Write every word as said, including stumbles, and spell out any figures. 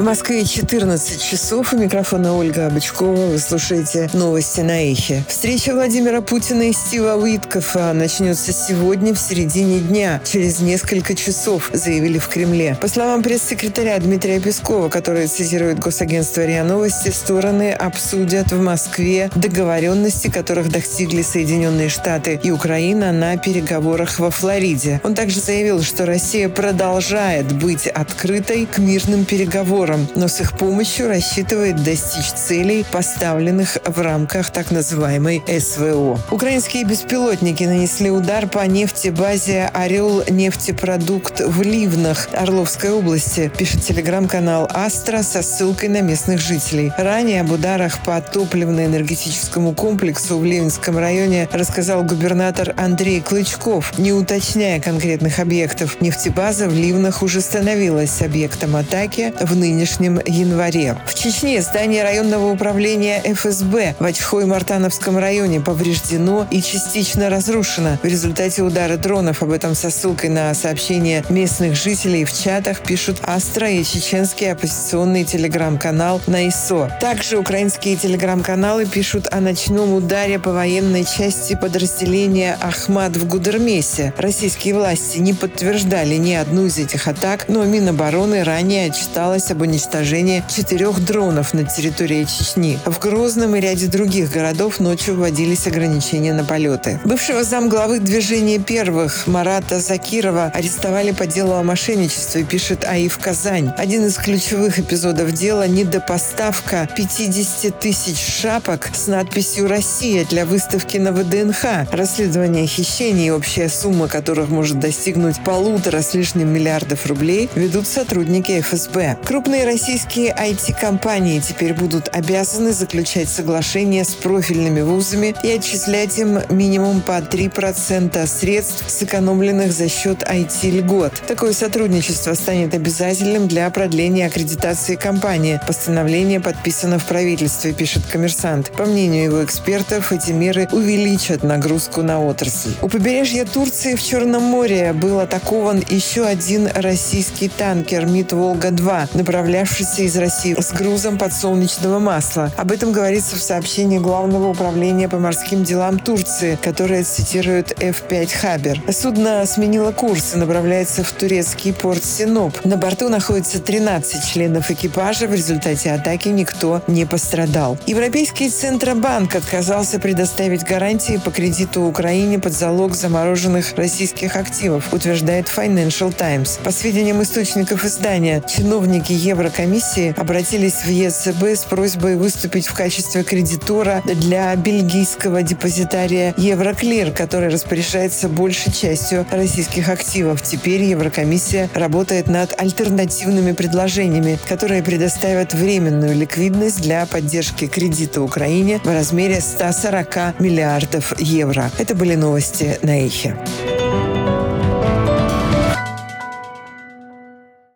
В Москве четырнадцать часов. У микрофона Ольга Бычкова. Вы слушаете новости на Эхе. Встреча Владимира Путина и Стива Уиткофа начнется сегодня в середине дня, через несколько часов, заявили в Кремле. По словам пресс-секретаря Дмитрия Пескова, который цитирует госагентство РИА Новости, стороны обсудят в Москве договоренности, которых достигли Соединенные Штаты и Украина на переговорах во Флориде. Он также заявил, что Россия продолжает быть открытой к мирным переговорам, но с их помощью рассчитывает достичь целей, поставленных в рамках так называемой СВО. Украинские беспилотники нанесли удар по нефтебазе «Орел нефтепродукт» в Ливнах Орловской области, пишет телеграм-канал «Астра» со ссылкой на местных жителей. Ранее об ударах по топливно-энергетическому комплексу в Ливнском районе рассказал губернатор Андрей Клычков, не уточняя конкретных объектов. Нефтебаза в Ливнах уже становилась объектом атаки в нынешнем январе. В Чечне здание районного управления эф эс бэ в Очхой-Мартановском районе повреждено и частично разрушено в результате удара дронов. Об этом со ссылкой на сообщения местных жителей в чатах пишут Астра и чеченский оппозиционный телеграм-канал НАИСО. Также украинские телеграм-каналы пишут о ночном ударе по военной части подразделения Ахмат в Гудермесе. Российские власти не подтверждали ни одну из этих атак, но Минобороны ранее отчиталась об уничтожении четырех дронов на территории Чечни. В Грозном и ряде других городов ночью вводились ограничения на полеты. Бывшего замглавы движения первых Марата Закирова арестовали по делу о мошенничестве, пишет АИФ Казань. Один из ключевых эпизодов дела – недопоставка пятьдесят тысяч шапок с надписью «Россия» для выставки на вэ дэ эн ха. Расследование хищений, общая сумма которых может достигнуть полутора с лишним миллиардов рублей, ведут сотрудники эф эс бэ. Крупные российские ай ти-компании теперь будут обязаны заключать соглашения с профильными вузами и отчислять им минимум по три процента средств, сэкономленных за счет ай ти-льгот. Такое сотрудничество станет обязательным для продления аккредитации компании. Постановление подписано в правительстве, пишет «Коммерсант». По мнению его экспертов, эти меры увеличат нагрузку на отрасль. У побережья Турции в Черном море был атакован еще один российский танкер МИД «Волга-два», направлявшийся из России с грузом подсолнечного масла. Об этом говорится в сообщении Главного управления по морским делам Турции, которое цитирует эф пять Хабер. Судно сменило курс и направляется в турецкий порт Синоп. На борту находится тринадцать членов экипажа. В результате атаки никто не пострадал. Европейский Центробанк отказался предоставить гарантии по кредиту Украине под залог замороженных российских активов, утверждает Financial Times. По сведениям источников издания, чиновники Еврокомиссии обратились в е цэ бэ с просьбой выступить в качестве кредитора для бельгийского депозитария Евроклир, который распоряжается большей частью российских активов. Теперь Еврокомиссия работает над альтернативными предложениями, которые предоставят временную ликвидность для поддержки кредита Украине в размере ста сорока миллиардов евро. Это были новости на Эхе.